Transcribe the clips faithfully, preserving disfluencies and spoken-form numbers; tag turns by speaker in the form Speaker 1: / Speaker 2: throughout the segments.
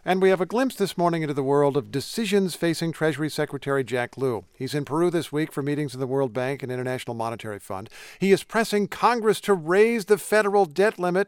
Speaker 1: And we have a glimpse this morning into the world of decisions facing Treasury Secretary Jack Lew. He's in Peru this week for meetings of the World Bank and International Monetary Fund. He is pressing Congress to raise the federal debt limit,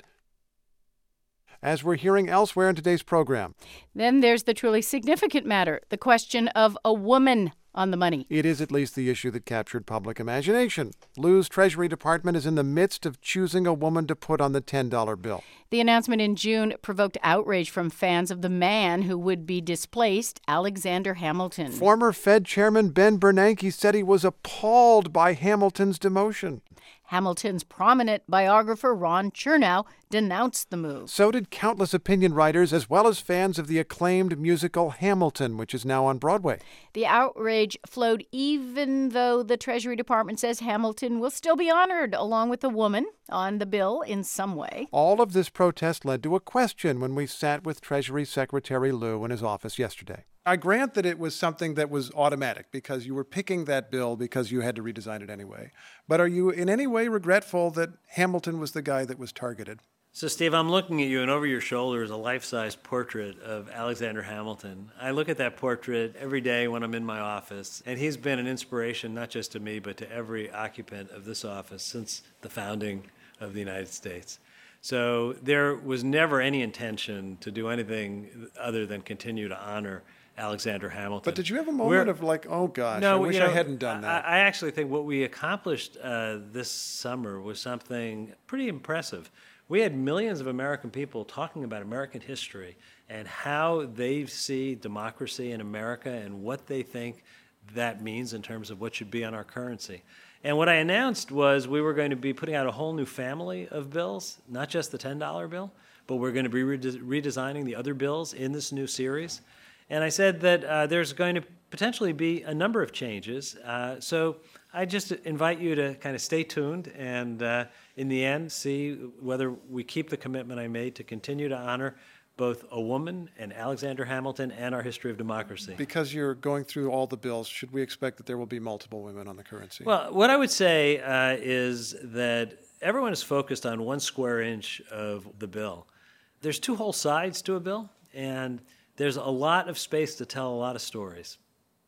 Speaker 1: as we're hearing elsewhere in today's program.
Speaker 2: Then there's the truly significant matter, the question of a woman on the money.
Speaker 1: It is at least the issue that captured public imagination. Lew's Treasury Department is in the midst of choosing a woman to put on the ten dollar bill.
Speaker 2: The announcement in June provoked outrage from fans of the man who would be displaced, Alexander Hamilton.
Speaker 1: Former Fed Chairman Ben Bernanke said he was appalled by Hamilton's demotion.
Speaker 2: Hamilton's prominent biographer, Ron Chernow, denounced the move.
Speaker 1: So did countless opinion writers, as well as fans of the acclaimed musical Hamilton, which is now on Broadway.
Speaker 2: The outrage flowed even though the Treasury Department says Hamilton will still be honored, along with a woman, on the bill in some way.
Speaker 1: All of this protest led to a question when we sat with Treasury Secretary Lew in his office yesterday. I grant that it was something that was automatic because you were picking that bill because you had to redesign it anyway. But are you in any way regretful that Hamilton was the guy that was targeted?
Speaker 3: So, Steve, I'm looking at you, and over your shoulder is a life-size portrait of Alexander Hamilton. I look at that portrait every day when I'm in my office, and he's been an inspiration not just to me, but to every occupant of this office since the founding of the United States. So there was never any intention to do anything other than continue to honor Alexander Hamilton.
Speaker 1: But did you have a moment
Speaker 3: We're,
Speaker 1: of like, oh gosh,
Speaker 3: no,
Speaker 1: I wish
Speaker 3: you know,
Speaker 1: I hadn't done that?
Speaker 3: I, I actually think what we accomplished uh, this summer was something pretty impressive. We had millions of American people talking about American history and how they see democracy in America and what they think that means in terms of what should be on our currency. And what I announced was we were going to be putting out a whole new family of bills, not just the ten dollar bill, but we're going to be rede- redesigning the other bills in this new series. And I said that uh, there's going to potentially be a number of changes. Uh, so I just invite you to kind of stay tuned and, uh, in the end, see whether we keep the commitment I made to continue to honor both a woman and Alexander Hamilton and our history of democracy.
Speaker 1: Because you're going through all the bills, should we expect that there will be multiple women on the currency?
Speaker 3: Well, what I would say uh, is that everyone is focused on one square inch of the bill. There's two whole sides to a bill, and there's a lot of space to tell a lot of stories.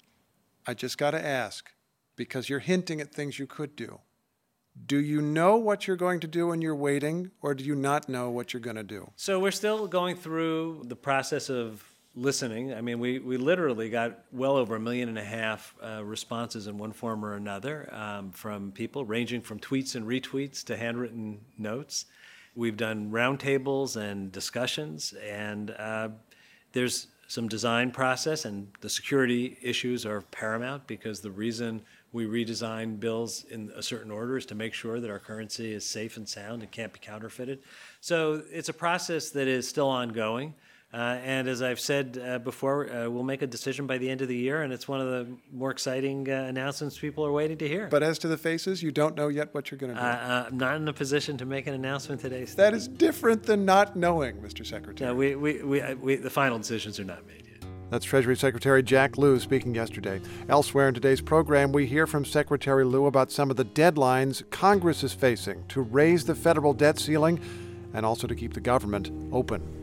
Speaker 1: I just got to ask, because you're hinting at things you could do. Do you know what you're going to do and you're waiting, or do you not know what you're going to do?
Speaker 3: So we're still going through the process of listening. I mean, we, we literally got well over a million and a half uh, responses in one form or another um, from people, ranging from tweets and retweets to handwritten notes. We've done roundtables and discussions, and uh, there's some design process, and the security issues are paramount because the reason we redesign bills in a certain order is to make sure that our currency is safe and sound and can't be counterfeited. So it's a process that is still ongoing. Uh, and as I've said uh, before, uh, we'll make a decision by the end of the year, and it's one of the more exciting uh, announcements people are waiting to hear.
Speaker 1: But as to the faces, you don't know yet what you're going to do.
Speaker 3: Uh, uh, I'm not in a position to make an announcement today, Steve.
Speaker 1: That is different than not knowing, Mister Secretary.
Speaker 3: No, we, we, we, we, the final decisions are not made yet.
Speaker 1: That's Treasury Secretary Jack Lew speaking yesterday. Elsewhere in today's program, we hear from Secretary Lew about some of the deadlines Congress is facing to raise the federal debt ceiling and also to keep the government open.